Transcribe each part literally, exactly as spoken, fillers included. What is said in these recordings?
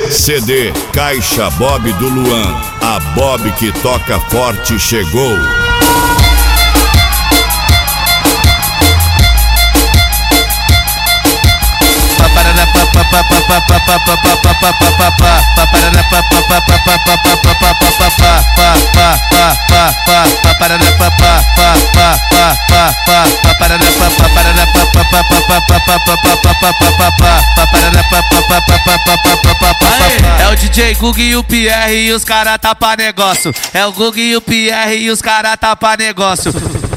C D Caixa Bob do Luan, a Bob que toca forte chegou. É o D J Gug e o Pierre e os cara tapa negócio. É o Gug e o Pierre e os cara tapa negócio.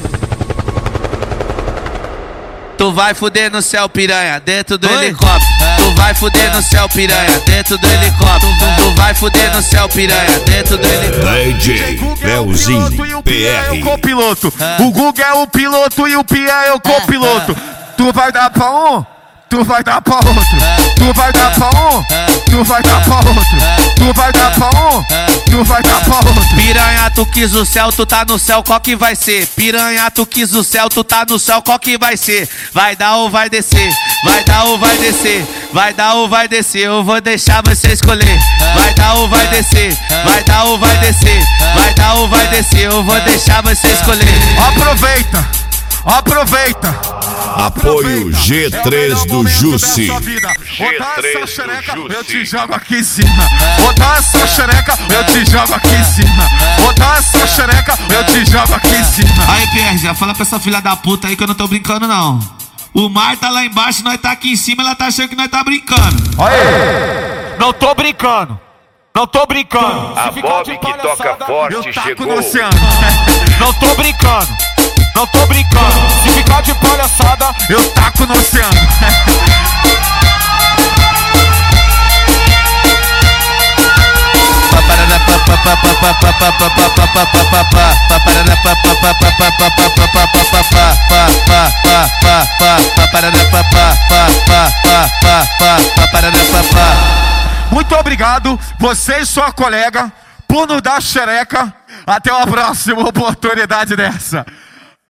Tu vai fuder no céu, piranha, dentro do Oi? helicóptero. Tu vai fuder no céu, piranha, dentro do helicóptero. Tu vai fuder no céu, piranha, dentro do helicóptero. D J Leozinho P R. O copiloto. O Gug é o piloto e o Pierre é o copiloto. Tu vai dar pra um, tu vai dar pra outro. Tu vai dar pra um, tu vai dar pra outro. Tu vai dar pra um, tu vai dar pra outro. Piranha, tu quis o céu, tu tá no céu, qual que vai ser? Piranha, tu quis o céu, tu tá no céu, qual que vai ser? Vai dar ou vai descer? Vai dar ou vai descer? Vai dar ou vai descer? Eu vou deixar você escolher. Vai dar ou vai descer? Vai dar ou vai descer? Vai dar ou vai descer? Eu vou deixar você escolher. Aproveita, aproveita. Apoio G três do Jussi. G três xereca, eu te jogo aqui em cima. Botar essa xereca, eu te jogo aqui em cima. Botar essa xereca, eu te jogo aqui em cima. Aí, Pierre, já fala pra essa filha da puta aí que eu não tô brincando, não. O mar tá lá embaixo, nós tá aqui em cima, ela tá achando que nós tá brincando. Aê! Não tô brincando. Não tô brincando. A Bob que toca forte eu taco chegou. no oceano. Não tô brincando. Não tô brincando. Se ficar de palhaçada, eu taco no oceano. Muito obrigado, você e sua colega, por nos dar xereca. Até uma próxima oportunidade dessa.